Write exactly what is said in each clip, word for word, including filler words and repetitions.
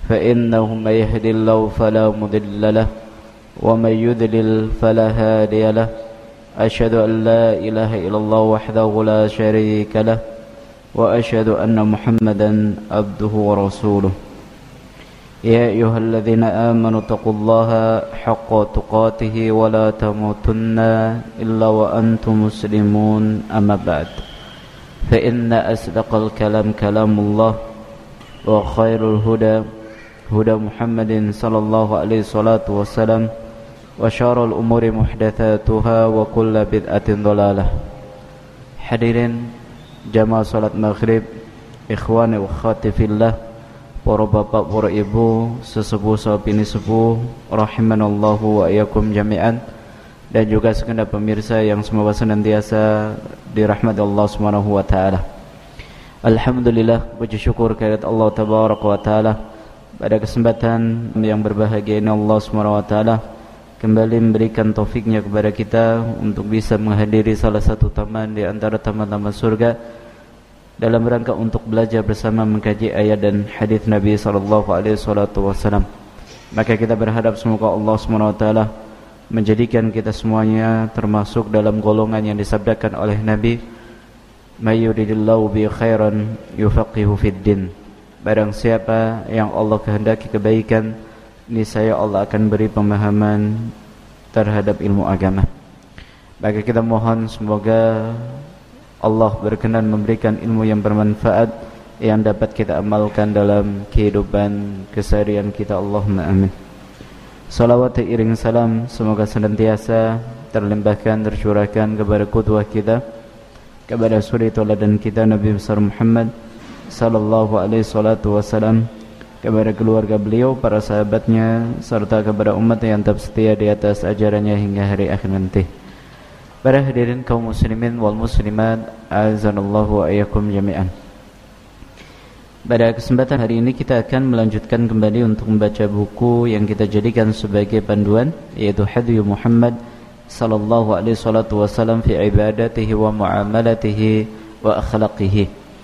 فإنه من يهد الله فلا مضل له ومن يضلل فلا هادي له أشهد أن لا إله إلا الله وحده لا شريك له وأشهد أن محمدا عبده ورسوله يا أيها الذين آمنوا اتقوا الله حق تقاته ولا تموتن إلا وأنتم مسلمون أما بعد فإن أصدق الكلام كلام الله وخير الهدى هدى محمد صلى الله عليه الصلاة والسلام وشر الأمور محدثاتها وكل بدعة ضلالة. Hadirin jamaah salat maghrib, ikhwani wa akhwati fillah, para bapak, para ibu, sesepuh sapini sepuh, rahimanallahu wa iyyakum jami'an, dan juga segenap pemirsa yang semoga senantiasa dirahmati Allah Subhanahu wa taala. Alhamdulillah, puji syukur kehadirat Allah tabaraka wa taala pada kesempatan yang berbahagia ini Allah Subhanahu wa taala kembali memberikan taufiknya kepada kita untuk bisa menghadiri salah satu taman di antara taman-taman surga dalam rangka untuk belajar bersama mengkaji ayat dan hadis Nabi sallallahu alaihi wasallam. Maka kita berharap semoga Allah Subhanahu wa taala menjadikan kita semuanya termasuk dalam golongan yang disabdakan oleh Nabi, "May yuridillahu bi khairan yufaqihu fid din." Barang siapa yang Allah kehendaki kebaikan, niscaya Allah akan beri pemahaman terhadap ilmu agama. Maka kita mohon semoga Allah berkenan memberikan ilmu yang bermanfaat yang dapat kita amalkan dalam kehidupan keseharian kita. Allahumma amin. Salawat iring salam semoga senantiasa terlimpahkan, tercurahkan kepada qudwah kita, kepada suri tauladan kita Nabi besar Muhammad sallallahu alaihi salatu wasalam, kepada keluarga beliau, para sahabatnya, serta kepada umat yang tetap setia di atas ajarannya hingga hari akhir nanti. Para hadirin kaum muslimin wal muslimat, azanallahu wa iyyakum jami'an. Pada kesempatan hari ini kita akan melanjutkan kembali untuk membaca buku yang kita jadikan sebagai panduan, yaitu Hadyu Muhammad sallallahu alaihi salatu wasallam fi ibadatihi wa muamalatihi wa akhlaqihi.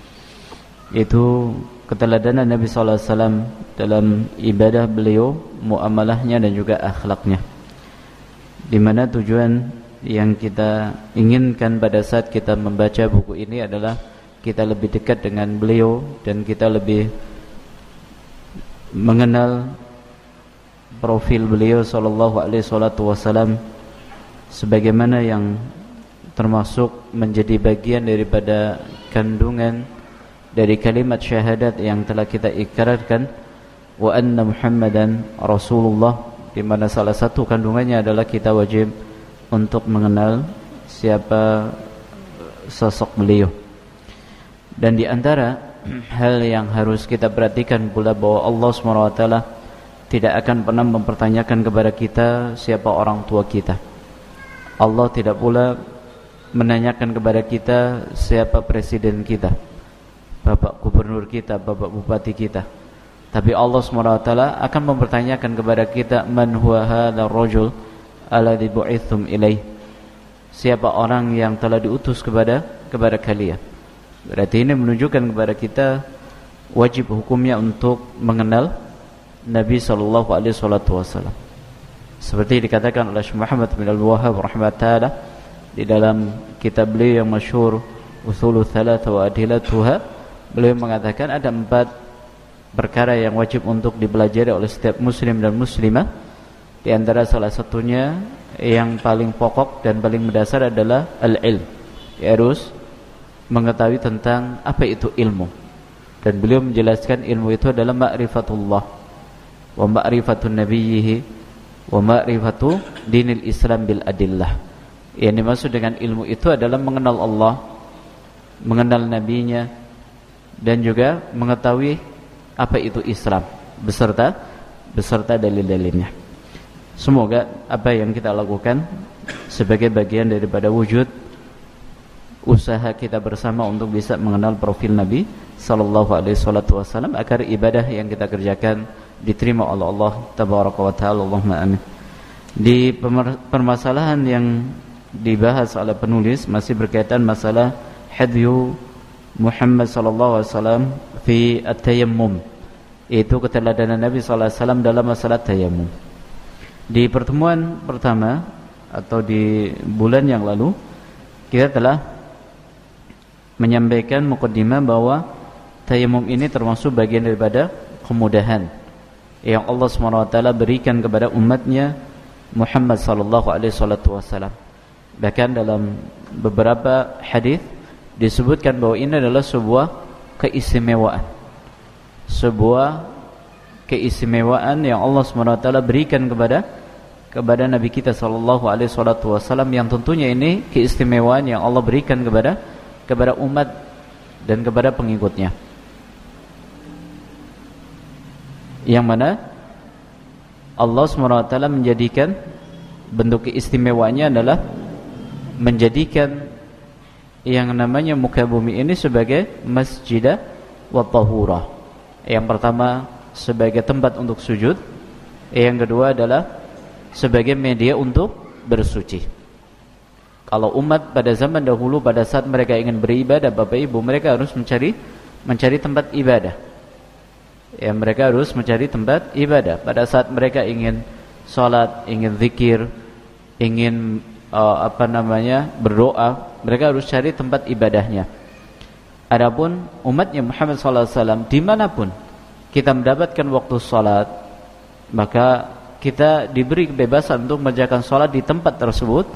Itu keteladanan Nabi sallallahu alaihi wasallam dalam ibadah beliau, muamalahnya dan juga akhlaknya. Di mana tujuan yang kita inginkan pada saat kita membaca buku ini adalah kita lebih dekat dengan beliau dan kita lebih mengenal profil beliau sallallahu alaihi wasallam sebagaimana yang termasuk menjadi bagian daripada kandungan dari kalimat syahadat yang telah kita ikrarkan, wa anna Muhammadan Rasulullah, di mana salah satu kandungannya adalah kita wajib untuk mengenal siapa sosok beliau. Dan di antara hal yang harus kita perhatikan pula bahwa Allah subhanahu wa taala tidak akan pernah mempertanyakan kepada kita siapa orang tua kita. Allah tidak pula menanyakan kepada kita siapa presiden kita, bapak gubernur kita, bapak bupati kita. Tapi Allah subhanahu wa taala akan mempertanyakan kepada kita, man huwa hadzal rajul alladzi bu'ithum ilaih, siapa orang yang telah diutus kepada kepada kalian. Berarti ini menunjukkan kepada kita wajib hukumnya untuk mengenal Nabi sallallahu alaihi wasallam. Seperti dikatakan oleh Syekh Muhammad bin Al-Wahhab rahimahullah di dalam kitab beliau yang masyhur Ushulul Tsalatsa wa Adillatuha, beliau mengatakan ada empat perkara yang wajib untuk dipelajari oleh setiap muslim dan muslimah. Di antara salah satunya yang paling pokok dan paling mendasar adalah al-ilm. Dia harus mengetahui tentang apa itu ilmu. Dan beliau menjelaskan ilmu itu adalah ma'rifatullah wa ma'rifatun nabiyhi wa ma'rifatu dinil Islam bil adillah. Yang dimaksud dengan ilmu itu adalah mengenal Allah, mengenal nabinya, dan juga mengetahui apa itu Islam beserta beserta dalil-dalilnya. Semoga apa yang kita lakukan sebagai bagian daripada wujud usaha kita bersama untuk bisa mengenal profil Nabi sallallahu alaihi wasallam agar ibadah yang kita kerjakan diterima oleh Allah tabaraka wa taala. Allahumma amin. Di permasalahan yang dibahas oleh penulis masih berkaitan masalah hadyu Muhammad sallallahu alaihi wasallam fi at-tayammum, yaitu keteladanan Nabi sallallahu alaihi wasallam dalam masalah tayamum. Di pertemuan pertama atau di bulan yang lalu kita telah menyampaikan mukaddimah bahwa tayamum ini termasuk bagian daripada kemudahan yang Allah subhanahu wa taala berikan kepada umatnya Muhammad sallallahu alaihi wasallam. Bahkan dalam beberapa hadis disebutkan bahwa ini adalah sebuah keistimewaan. Sebuah keistimewaan yang Allah subhanahu wa taala berikan kepada kepada Nabi kita sallallahu alaihi wasallam, yang tentunya ini keistimewaan yang Allah berikan kepada kepada umat dan kepada pengikutnya. Yang mana Allah subhanahu wa taala menjadikan bentuk keistimewaannya adalah menjadikan yang namanya muka bumi ini sebagai masjidah wa tahurah. Yang pertama sebagai tempat untuk sujud, yang kedua adalah sebagai media untuk bersuci. Kalau umat pada zaman dahulu pada saat mereka ingin beribadah, Bapak Ibu, mereka harus mencari mencari tempat ibadah. Ya, mereka harus mencari tempat ibadah. Pada saat mereka ingin salat, ingin zikir, ingin uh, apa namanya berdoa, mereka harus cari tempat ibadahnya. Adapun umatnya Muhammad sallallahu alaihi wasallam, dimanapun kita mendapatkan waktu salat, maka kita diberi kebebasan untuk mengerjakan salat di tempat tersebut,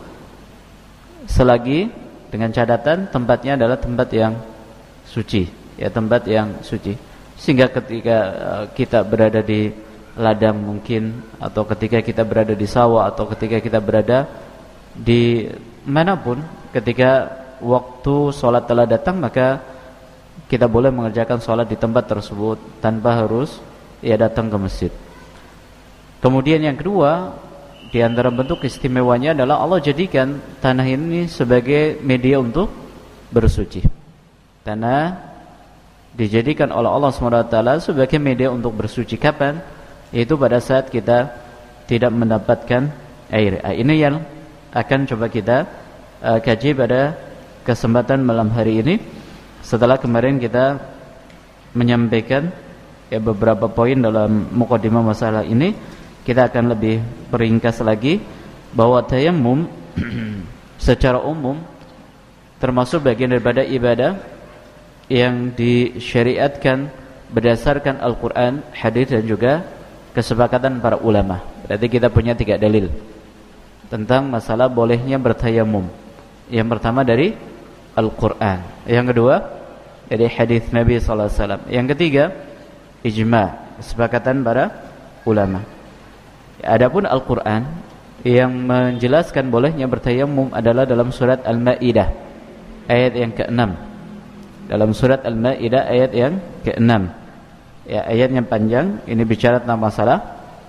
selagi dengan catatan tempatnya adalah tempat yang suci, ya, tempat yang suci. Sehingga ketika uh, kita berada di ladang mungkin, atau ketika kita berada di sawah, atau ketika kita berada di manapun, ketika waktu sholat telah datang, maka kita boleh mengerjakan sholat di tempat tersebut tanpa harus ya datang ke masjid. Kemudian yang kedua, di antara bentuk istimewanya adalah Allah jadikan tanah ini sebagai media untuk bersuci. Tanah dijadikan oleh Allah subhanahu wa taala sebagai media untuk bersuci. Kapan? Yaitu pada saat kita tidak mendapatkan air. Ini yang akan coba kita uh, kaji pada kesempatan malam hari ini. Setelah kemarin kita menyampaikan ya beberapa poin dalam mukadimah masalah ini, kita akan lebih peringkas lagi bahwa tayammum secara umum termasuk bagian daripada ibadah yang disyariatkan berdasarkan Al-Quran, hadis dan juga kesepakatan para ulama. Berarti kita punya tiga dalil tentang masalah bolehnya bertayamum. Yang pertama dari Al-Quran, yang kedua dari hadis Nabi sallallahu alaihi wasallam, yang ketiga ijma', kesepakatan para ulama. Adapun Al-Quran yang menjelaskan bolehnya bertayamum adalah dalam surat Al-Maidah ayat yang keenam. Dalam surat Al-Maidah ayat yang keenam. Ya, ayatnya panjang. Ini bicara tentang masalah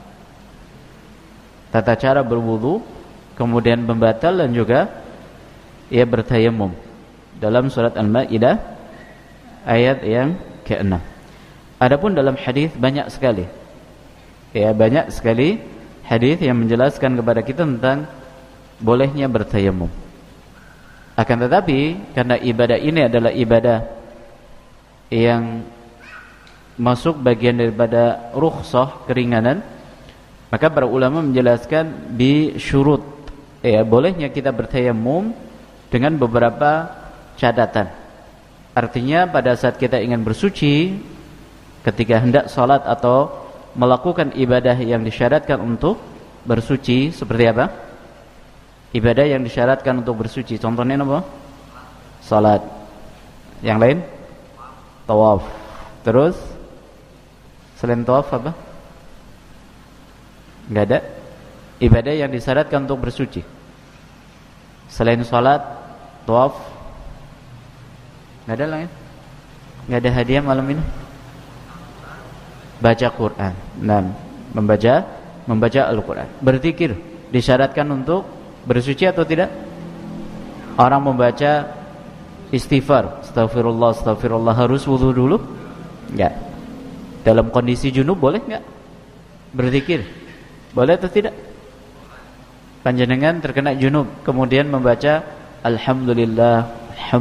tata cara berwudu, kemudian pembatal dan juga ia bertayamum. Dalam surat Al-Maidah ayat yang keenam. Adapun dalam hadis banyak sekali. Ya, banyak sekali hadis yang menjelaskan kepada kita tentang bolehnya bertayamum. Akan tetapi karena ibadah ini adalah ibadah yang masuk bagian daripada rukhsah, keringanan, maka para ulama menjelaskan bi syurut, ya, bolehnya kita bertayamum dengan beberapa catatan. Artinya pada saat kita ingin bersuci, ketika hendak salat atau melakukan ibadah yang disyaratkan untuk bersuci, seperti apa? Ibadah yang disyaratkan untuk bersuci, contohnya apa? Salat. Yang lain? Tawaf. Terus selain tawaf apa? Enggak ada ibadah yang disyaratkan untuk bersuci selain salat, tawaf. Enggak ada lain? Enggak ada hadiah malam ini? Baca Quran. Nah, membaca membaca Al-Quran. Berzikir disyaratkan untuk bersuci atau tidak? Orang membaca istighfar, astagfirullah, astagfirullah, harus wudu dulu? Enggak. Dalam kondisi junub boleh enggak berzikir? Boleh atau tidak? Panjenengan terkena junub, kemudian membaca alhamdulillah,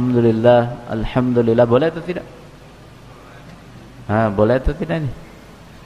alhamdulillah, alhamdulillah, boleh atau tidak? Ah, boleh atau tidak nih?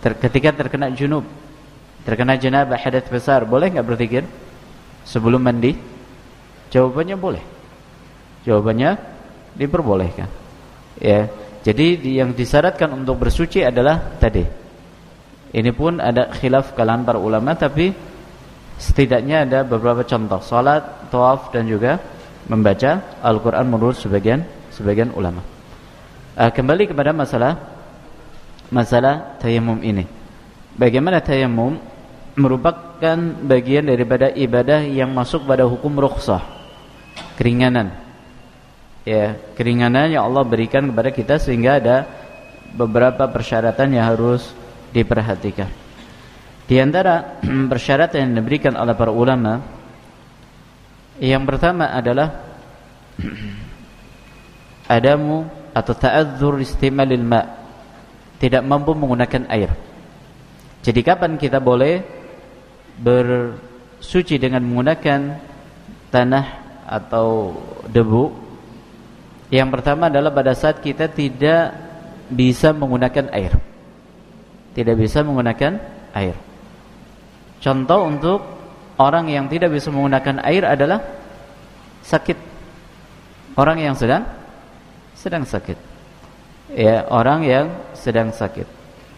ter- ketika terkena junub, terkena janabah, hadas besar, boleh nggak berzikir sebelum mandi? Jawabannya boleh. Jawabannya diperbolehkan. Ya, jadi yang disyaratkan untuk bersuci adalah tadi. Ini pun ada khilaf kalangan para ulama, tapi setidaknya ada beberapa contoh: salat, tawaf, dan juga membaca Al-Quran menurut sebagian sebagian ulama. Uh, kembali kepada masalah masalah tayammum ini. Bagaimana tayammum merupakan bagian daripada ibadah yang masuk pada hukum rukhsah, keringanan. Ya, keringanan yang Allah berikan kepada kita sehingga ada beberapa persyaratan yang harus diperhatikan. Di antara persyaratan yang diberikan oleh para ulama, yang pertama adalah adamu atau ta'adzur istimalil ma', tidak mampu menggunakan air. Jadi kapan kita boleh bersuci dengan menggunakan tanah atau debu? Yang pertama adalah pada saat kita tidak bisa menggunakan air. Tidak bisa menggunakan air. Contoh untuk orang yang tidak bisa menggunakan air adalah sakit. Orang yang sedang sedang sakit. Ya, orang yang sedang sakit.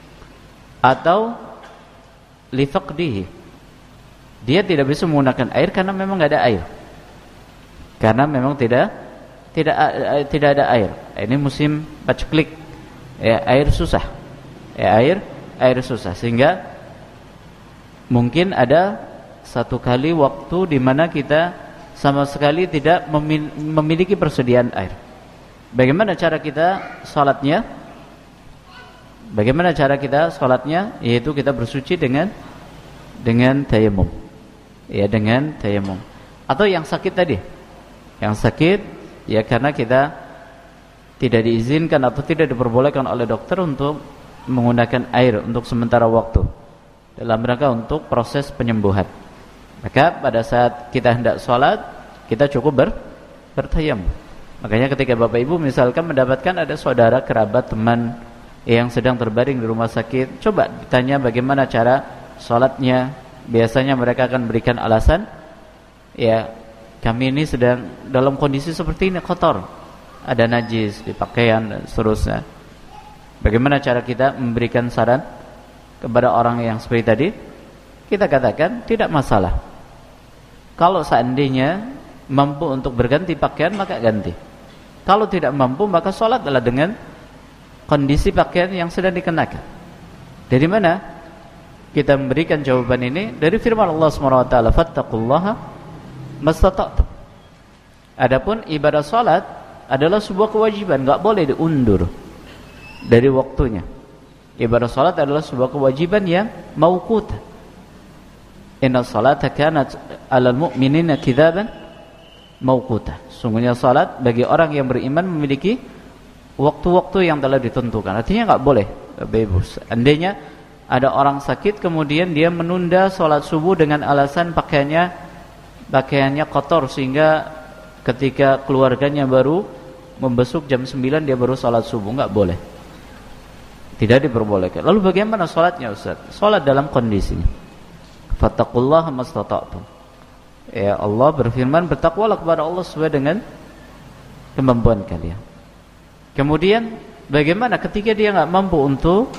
Atau li faqdihi. Dia tidak bisa menggunakan air karena memang enggak ada air. Karena memang tidak tidak tidak ada air. Ini musim paceklik. Ya, air susah. Ya, air air susah sehingga mungkin ada satu kali waktu di mana kita sama sekali tidak memiliki persediaan air. Bagaimana cara kita salatnya? Bagaimana cara kita salatnya? Yaitu kita bersuci dengan dengan tayammum. Ya, dengan tayammum. Atau yang sakit tadi. Yang sakit ya karena kita tidak diizinkan atau tidak diperbolehkan oleh dokter untuk menggunakan air untuk sementara waktu dalam rangka untuk proses penyembuhan. Maka pada saat kita hendak sholat, kita cukup ber, bertayammum. Makanya ketika Bapak Ibu misalkan mendapatkan ada saudara, kerabat, teman yang sedang terbaring di rumah sakit, coba ditanya bagaimana cara sholatnya. Biasanya mereka akan berikan alasan, ya kami ini sedang dalam kondisi seperti ini, kotor, ada najis di pakaian dan seterusnya. Bagaimana cara kita memberikan saran kepada orang yang seperti tadi? Kita katakan tidak masalah. Kalau seandainya mampu untuk berganti pakaian, maka ganti. Kalau tidak mampu, maka sholat adalah dengan kondisi pakaian yang sedang dikenakan. Dari mana kita memberikan jawaban ini? Dari firman Allah subhanahu wa taala, fattaqullaha mastata'tum. Adapun ibadah sholat adalah sebuah kewajiban, enggak boleh diundur dari waktunya. Ibadah salat adalah sebuah kewajiban yang mauqut. Inna salata kanat 'alal mu'minina kitaban mauquta. Sungguhnya salat bagi orang yang beriman memiliki waktu-waktu yang telah ditentukan. Artinya enggak boleh bebas. Andainya ada orang sakit kemudian dia menunda salat subuh dengan alasan pakaiannya pakaiannya kotor sehingga ketika keluarganya baru membesuk jam sembilan dia baru salat subuh, enggak boleh. Tidak diperbolehkan. Lalu bagaimana salatnya, Ustaz? Salat dalam kondisinya. Fattaqullaha mastata'tum. Ya, Allah berfirman, bertakwalah kepada Allah sesuai dengan kemampuan kalian. Kemudian bagaimana ketika dia enggak mampu untuk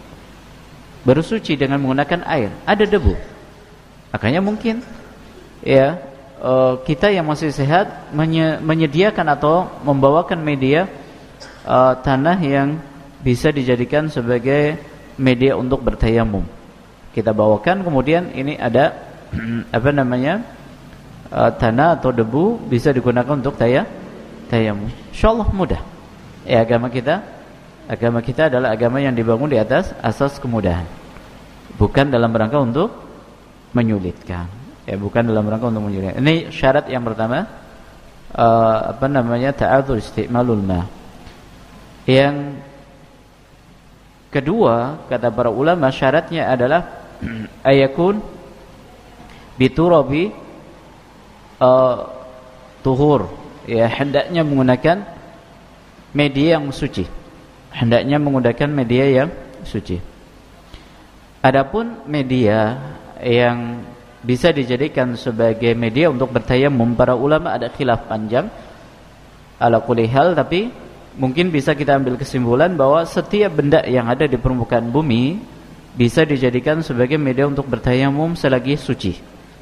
bersuci dengan menggunakan air, ada debu. Makanya mungkin ya uh, kita yang masih sehat menye- menyediakan atau membawakan media uh, tanah yang bisa dijadikan sebagai media untuk bertayamum. Kita bawakan, kemudian ini ada apa namanya uh, tanah atau debu bisa digunakan untuk taya, tayamum. Insyaallah mudah. Ya, agama kita, agama kita adalah agama yang dibangun di atas asas kemudahan. Bukan dalam rangka untuk menyulitkan. Ya, bukan dalam rangka untuk menyulitkan. Ini syarat yang pertama, uh, apa namanya ta'adzur istimalul ma. Yang kedua, kata para ulama, syaratnya adalah ayakun biturabi uh, tuhur. Ya, hendaknya menggunakan media yang suci. Hendaknya menggunakan media yang suci. Adapun media yang bisa dijadikan sebagai media untuk bertayamum, para ulama ada khilaf panjang ala kulli hal, tapi mungkin bisa kita ambil kesimpulan bahwa setiap benda yang ada di permukaan bumi bisa dijadikan sebagai media untuk bertayamum selagi suci.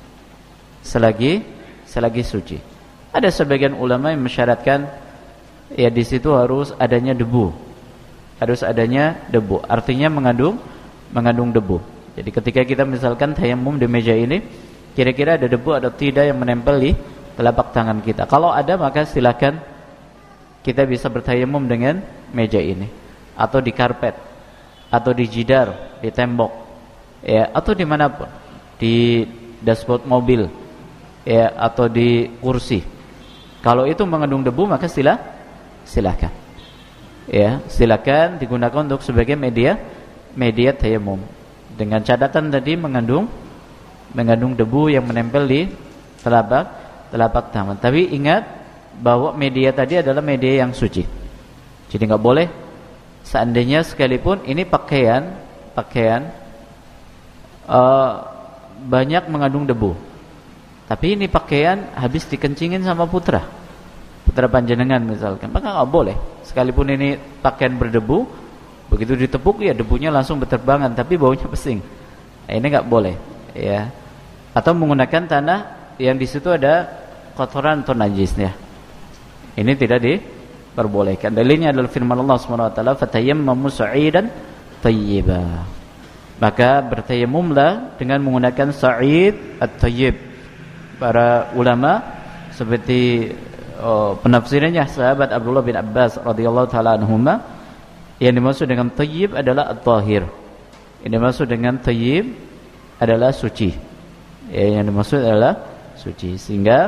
Selagi selagi suci. Ada sebagian ulama yang mensyaratkan ya di situ harus adanya debu. Harus adanya debu. Artinya mengandung mengandung debu. Jadi ketika kita misalkan tayamum di meja ini, kira-kira ada debu atau tidak yang menempel di telapak tangan kita. Kalau ada, maka silakan kita bisa bertayamum dengan meja ini, atau di karpet, atau di jidar, di tembok, ya, atau dimanapun, di dashboard mobil, ya, atau di kursi. Kalau itu mengandung debu, maka sila, silakan, ya, silakan digunakan untuk sebagai media, media tayamum. Dengan catatan tadi mengandung, mengandung debu yang menempel di telapak, telapak tangan. Tapi ingat bahwa media tadi adalah media yang suci. Jadi nggak boleh seandainya sekalipun ini pakaian, pakaian uh, banyak mengandung debu. Tapi ini pakaian habis dikencingin sama putra, putra panjenengan misalkan, maka nggak boleh. Sekalipun ini pakaian berdebu, begitu ditepuk ya debunya langsung berterbangan, tapi baunya pesing. Nah, ini nggak boleh, ya. Atau menggunakan tanah yang di situ ada kotoran atau najisnya. Ini tidak diperbolehkan. Dalilnya adalah firman Allah Subhanahu wa taala, "Fatayammamu sa'idan thayyiba." Maka bertayamumlah dengan menggunakan sa'id at-thayyib. Para ulama seperti oh, penafsirannya sahabat Abdullah bin Abbas radhiyallahu taala anhuma, yang dimaksud dengan thayyib adalah at-tahir. Yang dimaksud dengan thayyib adalah suci. Ya, yang dimaksud adalah suci. Sehingga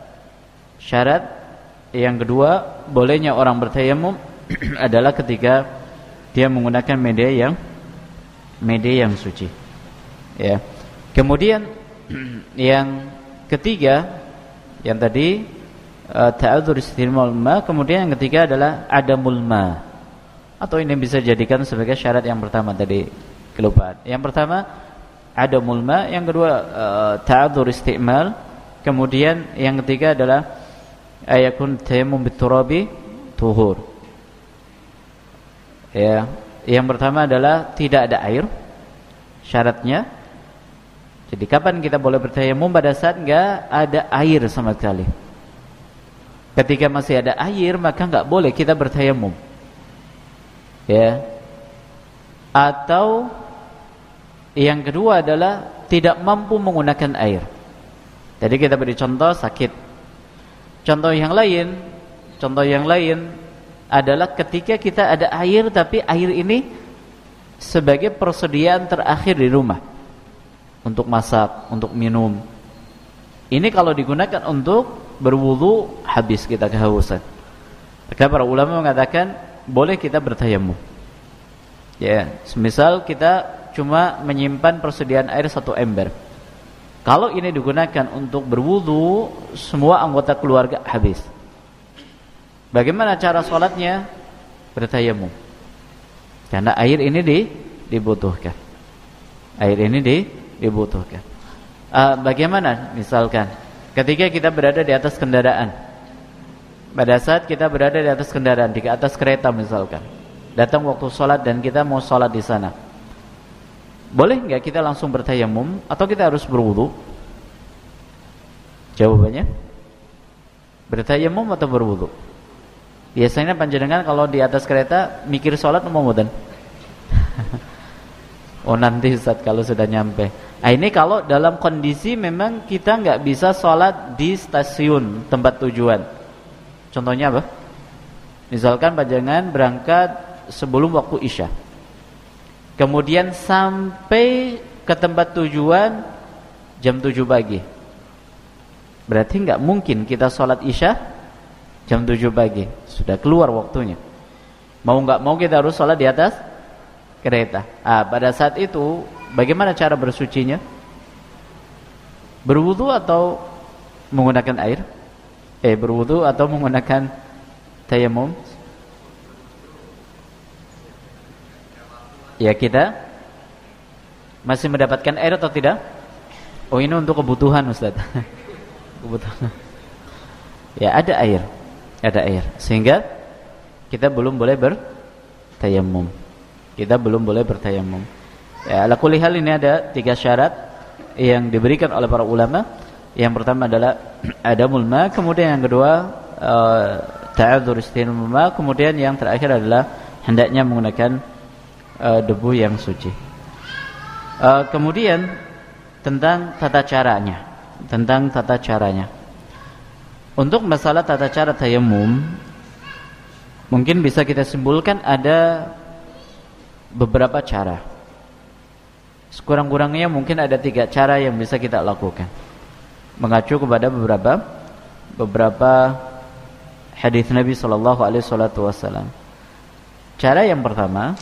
syarat yang kedua bolehnya orang bertayamum adalah ketika dia menggunakan media yang media yang suci. Ya. Kemudian yang ketiga, yang tadi uh, ta'adzur istimal ma, kemudian yang ketiga adalah adamul ma. Atau ini bisa dijadikan sebagai syarat yang pertama tadi, kelupaan. Yang pertama adamul ma, yang kedua uh, ta'adzur istimal, kemudian yang ketiga adalah ayakun tayammum biturabi tuhur. Ya, yang pertama adalah tidak ada air syaratnya. Jadi kapan kita boleh bertayamum? Pada saat enggak ada air sama sekali. Ketika masih ada air, maka enggak boleh kita bertayamum. Ya. Atau yang kedua adalah tidak mampu menggunakan air. Jadi kita beri contoh sakit. Contoh yang lain, contoh yang lain adalah ketika kita ada air, tapi air ini sebagai persediaan terakhir di rumah untuk masak, untuk minum. Ini kalau digunakan untuk berwudu, habis kita kehausan. Maka para ulama mengatakan boleh kita bertayamum. Ya, semisal kita cuma menyimpan persediaan air satu ember. Kalau ini digunakan untuk berwudu, semua anggota keluarga habis. Bagaimana cara sholatnya? Bertayamum. Karena air ini di, dibutuhkan. Air ini di, dibutuhkan. Uh, bagaimana misalkan ketika kita berada di atas kendaraan, pada saat kita berada di atas kendaraan, di atas kereta misalkan, datang waktu sholat dan kita mau sholat di sana, boleh nggak kita langsung bertayamum atau kita harus berwudu? Jawabannya bertayamum atau berwudu. Biasanya panjenengan kalau di atas kereta mikir sholat mau mboten? Oh nanti Ustaz kalau sudah nyampe. Nah, ini kalau dalam kondisi memang kita nggak bisa sholat di stasiun tempat tujuan. Contohnya apa? Misalkan panjenengan berangkat sebelum waktu Isya, kemudian sampai ke tempat tujuan jam tujuh pagi. Berarti enggak mungkin kita sholat Isya jam tujuh pagi. Sudah keluar waktunya. Mau enggak mau kita harus sholat di atas kereta. Ah, pada saat itu bagaimana cara bersucinya? Berwudu atau menggunakan air? Eh, berwudu atau menggunakan tayamum? Ya kita Masih mendapatkan air atau tidak? Oh, ini untuk kebutuhan, Ustaz. Kebutuhan. Ya, ada air. Ada air. Sehingga kita belum boleh bertayamum. Kita belum boleh bertayamum. Ya, ala kulli hal ini ada tiga syarat yang diberikan oleh para ulama. Yang pertama adalah adamul ma, kemudian yang kedua uh, ta'adzur istinul ma, kemudian yang terakhir adalah hendaknya menggunakan uh, debu yang suci. Uh, kemudian tentang tata caranya, tentang tata caranya. Untuk masalah tata cara tayamum, mungkin bisa kita simpulkan ada beberapa cara. Sekurang-kurangnya mungkin ada tiga cara yang bisa kita lakukan, mengacu kepada beberapa beberapa hadis Nabi Shallallahu Alaihi Wasallam. Cara yang pertama,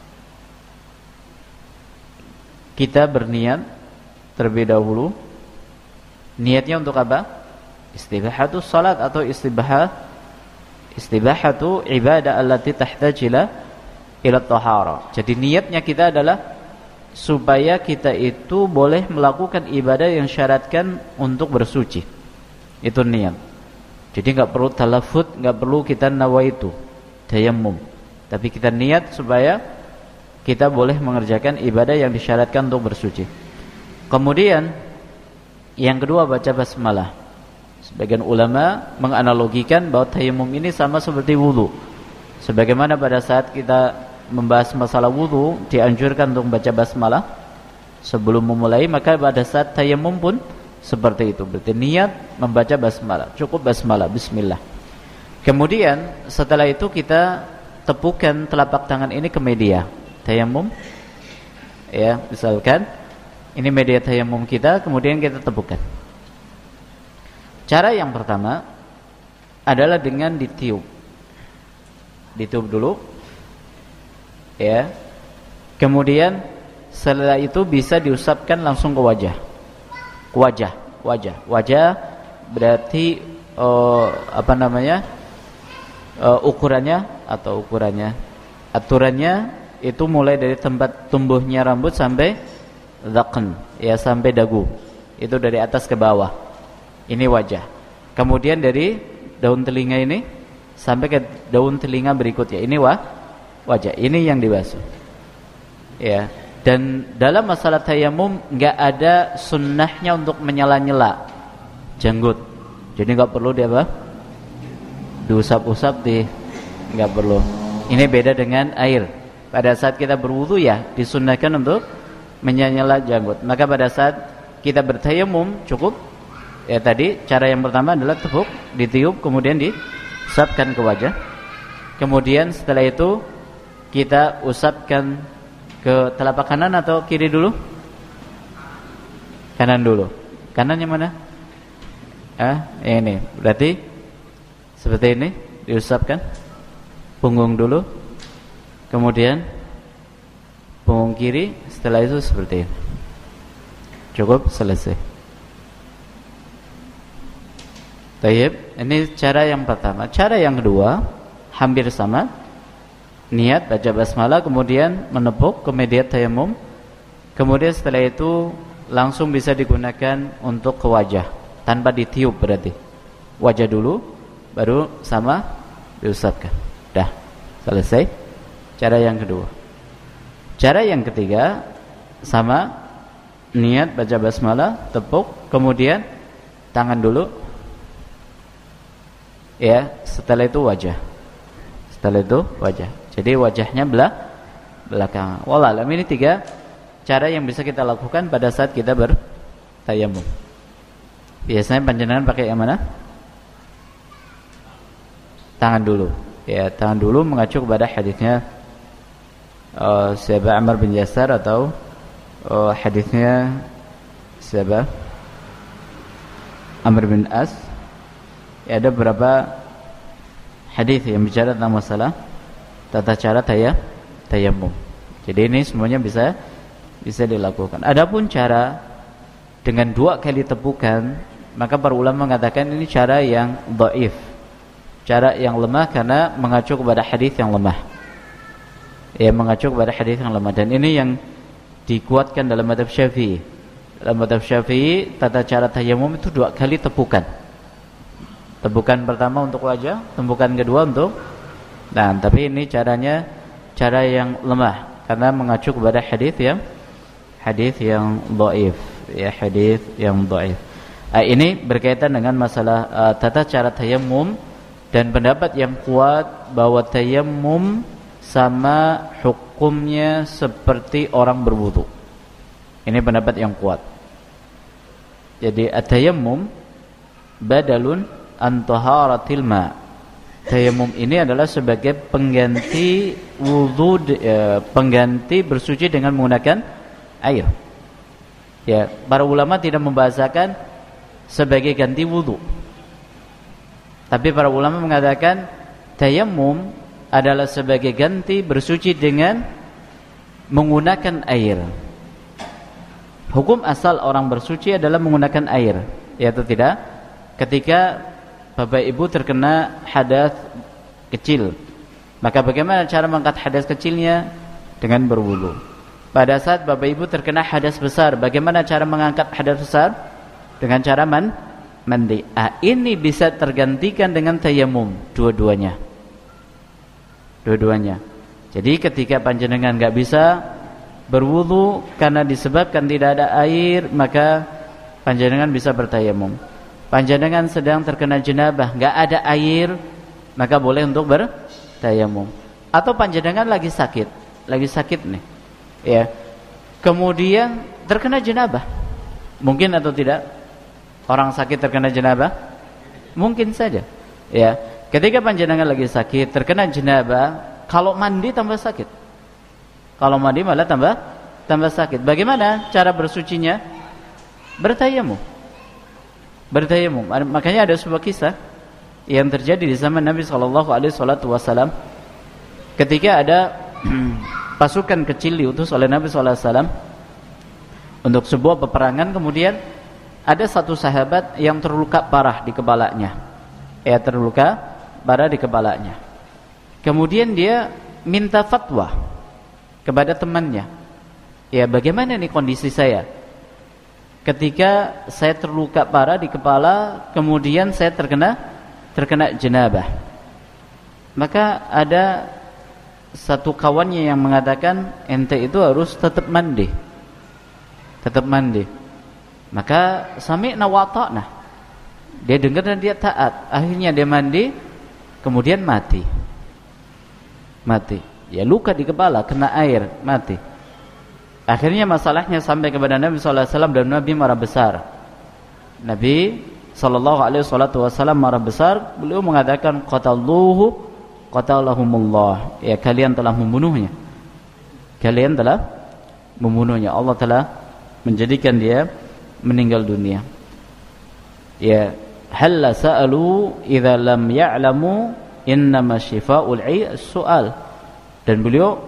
kita berniat terlebih dahulu. Niatnya untuk apa? Istibahatus salat atau istibahah istibahatu ibadah allati tahtaj ila ila tahara. Jadi niatnya kita adalah supaya kita itu boleh melakukan ibadah yang syaratkan untuk bersuci. Itu niat. Jadi enggak perlu talaffuz, enggak perlu kita nawaitu tayammum. Tapi kita niat supaya kita boleh mengerjakan ibadah yang disyaratkan untuk bersuci. Kemudian yang kedua, baca basmalah. Sebagian ulama menganalogikan bahwa tayammum ini sama seperti wudu. Sebagaimana pada saat kita membahas masalah wudu dianjurkan untuk membaca basmalah sebelum memulai, maka pada saat tayammum pun seperti itu. Berarti niat membaca basmalah, cukup basmalah, bismillah. Kemudian setelah itu kita tepukan telapak tangan ini ke media tayamum, ya, misalkan ini media tayamum kita, kemudian kita tepukan. Cara yang pertama adalah dengan ditiup, ditiup dulu, ya. Kemudian setelah itu bisa diusapkan langsung ke wajah, ke wajah, wajah, wajah. Berarti uh, apa namanya? Uh, ukurannya atau ukurannya, aturannya itu mulai dari tempat tumbuhnya rambut sampai dhaqn, ya, sampai dagu. Itu dari atas ke bawah. Ini wajah. Kemudian dari daun telinga ini sampai ke daun telinga berikutnya. Ini wah, wajah. Ini yang dibasuh. Ya. Dan dalam masalah tayamum enggak ada sunnahnya untuk menyela-nyela janggut. Jadi enggak perlu dia apa? Diusap-usap, di enggak perlu. Ini beda dengan air. Pada saat kita berwudu, ya, disunnahkan untuk menyela janggut. Maka pada saat kita bertayamum cukup, ya, tadi cara yang pertama adalah tepuk, ditiup, kemudian diusapkan ke wajah. Kemudian setelah itu kita usapkan ke telapak kanan atau kiri dulu? Kanan dulu. Kanan yang mana? Ah, ini. Berarti seperti ini, diusapkan punggung dulu. Kemudian punggung kiri, setelah itu seperti ini. Cukup, selesai. Tayyib, ini cara yang pertama. Cara yang kedua hampir sama. Niat baca basmalah, kemudian menepuk ke media tayamum. Kemudian setelah itu langsung bisa digunakan untuk ke wajah tanpa ditiup, berarti wajah dulu baru sama diusapkan. Dah, selesai. Cara yang kedua. Cara yang ketiga sama, niat baca basmalah, tepuk, kemudian tangan dulu, ya, setelah itu wajah. Setelah itu wajah. Jadi wajahnya belah belakang. Wallahualam, ini tiga cara yang bisa kita lakukan pada saat kita bertayamum. Biasanya panjenengan pakai yang mana? Tangan dulu. Ya, tangan dulu mengacu kepada hadisnya uh, siapa Ammar bin Yasar atau uh, hadisnya siapa? Amr bin As. Ya, ada beberapa hadis yang bicara tentang masalah tata cara taya, tayamum. Jadi ini semuanya bisa bisa dilakukan. Adapun cara dengan dua kali tepukan, maka para ulama mengatakan ini cara yang dhaif, cara yang lemah karena mengacu kepada hadis yang lemah. Ya, mengacu kepada hadis yang lemah, dan ini yang dikuatkan dalam mazhab Syafi'i. Dalam mazhab Syafi'i tata cara tayamum itu dua kali tepukan. Tepukan pertama untuk wajah, tepukan kedua untuk nah, tapi ini caranya cara yang lemah karena mengacu kepada hadis yang hadis yang dhaif, ya hadis yang dhaif. Uh, ini berkaitan dengan masalah uh, tata cara tayamum dan pendapat yang kuat bahwa tayamum sama hukumnya seperti orang berwudu. Ini pendapat yang kuat. Jadi at-tayammum badalun an taharatil ma. Tayamum ini adalah sebagai pengganti wudu, uh, pengganti bersuci dengan menggunakan air. Ya, para ulama tidak membahasakan sebagai ganti wudu. Tapi para ulama mengatakan tayammum adalah sebagai ganti bersuci dengan menggunakan air. Hukum asal orang bersuci adalah menggunakan air, ya atau tidak? Ketika bapak ibu terkena hadas kecil, maka bagaimana cara mengangkat hadas kecilnya? Dengan berwudu. Pada saat bapak ibu terkena hadas besar, bagaimana cara mengangkat hadas besar? Dengan cara man, mandi. Ah, ini bisa tergantikan dengan tayamum, dua-duanya. Dua-duanya. Jadi ketika panjenengan enggak bisa berwudu karena disebabkan tidak ada air, maka panjenengan bisa bertayamum. Panjenengan sedang terkena janabah, enggak ada air, maka boleh untuk bertayamum. Atau panjenengan lagi sakit, lagi sakit nih. Ya. Kemudian terkena janabah. Mungkin atau tidak? Orang sakit terkena janabah? Mungkin saja. Ya. Ketika panjenengan lagi sakit, terkena janabah, kalau mandi tambah sakit. Kalau mandi malah tambah tambah sakit. Bagaimana cara bersucinya? Bertayamum. Bertayamum. Makanya ada sebuah kisah yang terjadi di zaman Nabi sallallahu alaihi wasallam ketika ada pasukan kecil diutus oleh Nabi sallallahu alaihi wasallam untuk sebuah peperangan, kemudian ada satu sahabat yang terluka parah di kepalanya. Ya, terluka parah di kepalanya. Kemudian dia minta fatwa kepada temannya. Ya, bagaimana nih kondisi saya? Ketika saya terluka parah di kepala, kemudian saya terkena terkena janabah. Maka ada satu kawannya yang mengatakan, ente itu harus tetap mandi. Tetap mandi. Maka sami'na wa ta'na. Dia dengar dan dia taat. Akhirnya dia mandi, kemudian mati. Mati. Ya, luka di kepala, kena air, mati. Akhirnya masalahnya sampai kepada Nabi sallallahu alaihi wasallam dan Nabi marah besar. Nabi sallallahu alaihi wasallam marah besar. Beliau mengatakan, qatalluhu qatalahumullah. Ya, kalian telah membunuhnya. Kalian telah membunuhnya. Allah telah menjadikan dia meninggal dunia. Ya, hal sa'alu idza lam ya'lamu innama syifa'ul 'i as-su'al. Dan beliau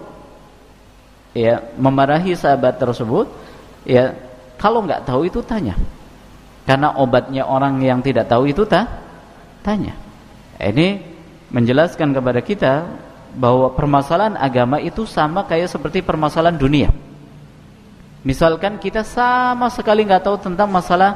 ya memarahi sahabat tersebut, ya kalau enggak tahu itu tanya. Karena obatnya orang yang tidak tahu itu ta tanya. Ini menjelaskan kepada kita bahwa permasalahan agama itu sama kayak seperti permasalahan dunia. Misalkan kita sama sekali enggak tahu tentang masalah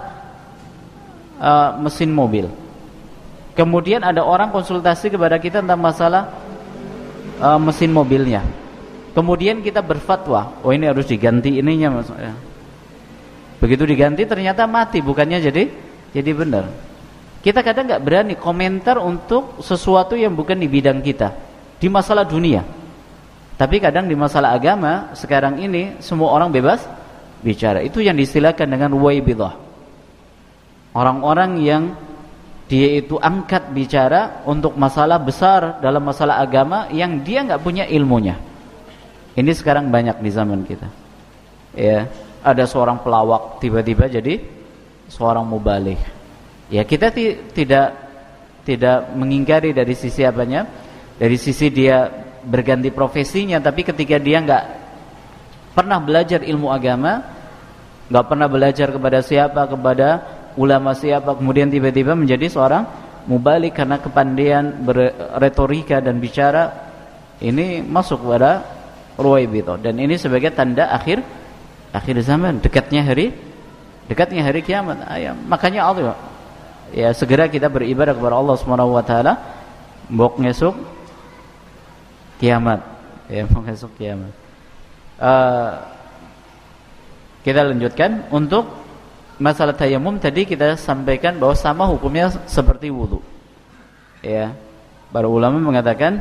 uh, mesin mobil. Kemudian ada orang konsultasi kepada kita tentang masalah uh, mesin mobilnya. Kemudian kita berfatwa, oh ini harus diganti ininya maksudnya. Begitu diganti ternyata mati, bukannya jadi jadi benar. Kita kadang nggak berani komentar untuk sesuatu yang bukan di bidang kita, di masalah dunia. Tapi kadang di masalah agama sekarang ini semua orang bebas bicara. Itu yang diistilahkan dengan waibidah. Orang-orang yang dia itu angkat bicara untuk masalah besar dalam masalah agama yang dia nggak punya ilmunya. Ini sekarang banyak di zaman kita. Ya, ada seorang pelawak tiba-tiba jadi seorang mubaligh. Ya, kita ti- tidak tidak mengingkari dari sisi apanya, dari sisi dia berganti profesinya, tapi ketika dia nggak pernah belajar ilmu agama, nggak pernah belajar kepada siapa, kepada ulama siapa, kemudian tiba-tiba menjadi seorang mubaligh karena kepandaian berretorika dan bicara, ini masuk pada ruwaibito, dan ini sebagai tanda akhir akhir zaman, dekatnya hari dekatnya hari kiamat. Ya, makanya Allah ya segera kita beribadah kepada Allah Subhanahu wa taala mbok ngesuk kiamat. Ya, mbok ngesuk kiamat. Uh, kita lanjutkan untuk masalah tayamum tadi kita sampaikan bahwa sama hukumnya seperti wudu. Ya. Para ulama mengatakan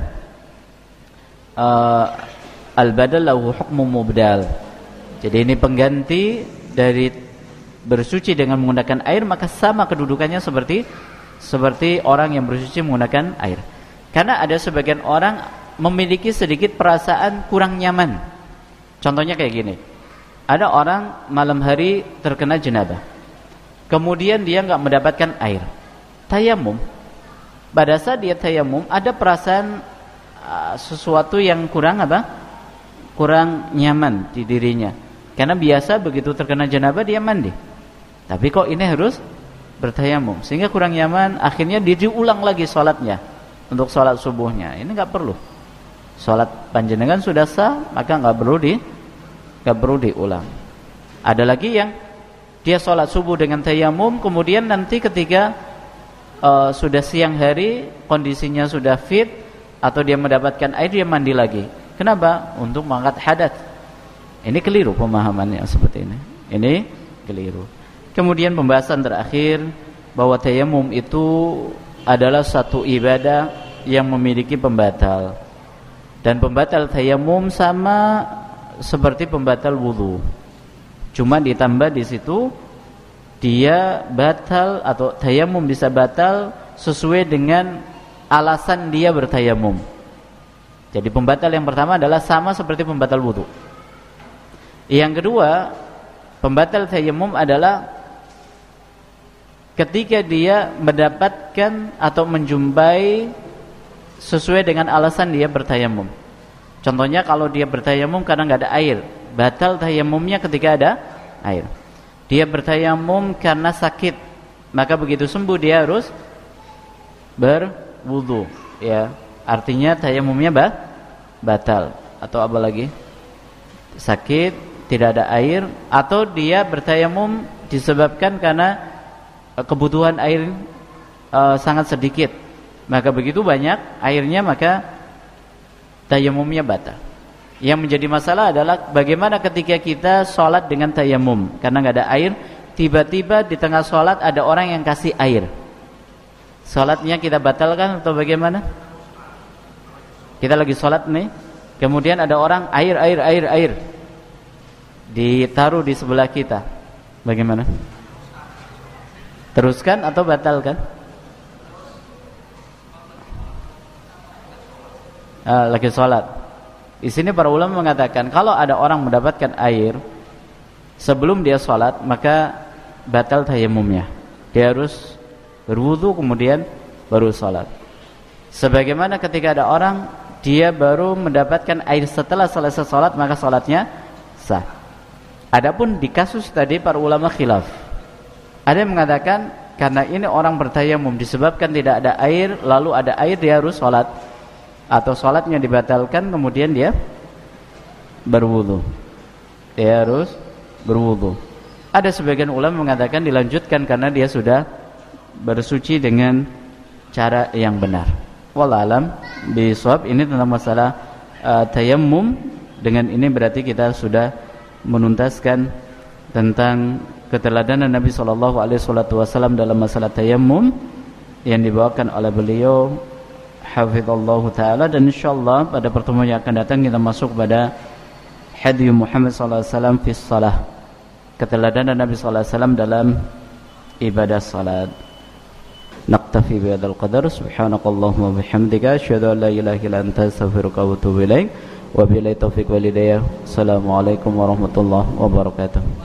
uh, al-badal lahu hukmu mubdal. Jadi ini pengganti dari bersuci dengan menggunakan air, maka sama kedudukannya seperti seperti orang yang bersuci menggunakan air. Karena ada sebagian orang memiliki sedikit perasaan kurang nyaman. Contohnya kayak gini. Ada orang malam hari terkena janabah. Kemudian dia enggak mendapatkan air. Tayamum. Pada saat dia tayamum ada perasaan uh, sesuatu yang kurang apa? Kurang nyaman di dirinya. Karena biasa begitu terkena janabah dia mandi. Tapi kok ini harus bertayamum, sehingga kurang nyaman, akhirnya dia diulang lagi sholatnya untuk sholat subuhnya. Ini nggak perlu. Sholat panjenengan sudah sah, maka nggak perlu di nggak perlu diulang. Ada lagi yang dia sholat subuh dengan tayamum, kemudian nanti ketika uh, sudah siang hari, kondisinya sudah fit atau dia mendapatkan air, dia mandi lagi. Kenapa? Untuk mengangkat hadas. Ini keliru pemahamannya seperti ini. Ini keliru. Kemudian pembahasan terakhir bahwa tayamum itu adalah satu ibadah yang memiliki pembatal. Dan pembatal tayamum sama seperti pembatal wudu. Cuma ditambah di situ dia batal atau tayamum bisa batal sesuai dengan alasan dia bertayamum. Jadi pembatal yang pertama adalah sama seperti pembatal wudu. Yang kedua, pembatal tayamum adalah ketika dia mendapatkan atau menjumpai sesuai dengan alasan dia bertayamum. Contohnya kalau dia bertayamum karena nggak ada air, batal tayamumnya ketika ada air. Dia bertayamum karena sakit, maka begitu sembuh dia harus berwudu. Ya, artinya tayamumnya bah, batal. Atau apa lagi? Sakit, tidak ada air, atau dia bertayamum disebabkan karena kebutuhan air uh, sangat sedikit, maka begitu banyak airnya maka tayamumnya batal. Yang menjadi masalah adalah bagaimana ketika kita sholat dengan tayamum karena nggak ada air, tiba-tiba di tengah sholat ada orang yang kasih air, sholatnya kita batalkan atau bagaimana? Kita lagi sholat nih, kemudian ada orang air air air air ditaruh di sebelah kita, bagaimana? Teruskan atau batalkan? Ah, lagi sholat. Di sini para ulama mengatakan kalau ada orang mendapatkan air sebelum dia sholat, maka batal tayamumnya. Dia harus berwudu kemudian baru sholat. Sebagaimana ketika ada orang dia baru mendapatkan air setelah selesai sholat, maka sholatnya sah. Adapun di kasus tadi para ulama khilaf. Ada yang mengatakan karena ini orang bertayamum disebabkan tidak ada air, lalu ada air dia harus sholat, atau sholatnya dibatalkan kemudian dia berwudu. Dia harus berwudu. Ada sebagian ulama mengatakan dilanjutkan karena dia sudah bersuci dengan cara yang benar. Wallahu alam bishawab. Ini tentang masalah uh, tayammum. Dengan ini berarti kita sudah menuntaskan tentang keteladanan Nabi sallallahu alaihi wasallam dalam masalah tayammum yang dibawakan oleh beliau hafizallahu taala, dan insyaallah pada pertemuan yang akan datang kita masuk pada hadis Muhammad sallallahu alaihi wasallam fi shalah, keteladanan Nabi sallallahu alaihi wasallam dalam ibadah salat. Naktafi bihadzal qadar, subhanakallahumma wa bihamdika asyhadu an la ilaha illa anta astaghfiruka wa atubu ilaik. Wabillahi taufiq wal hidayah. Assalamualaikum warahmatullahi wabarakatuh.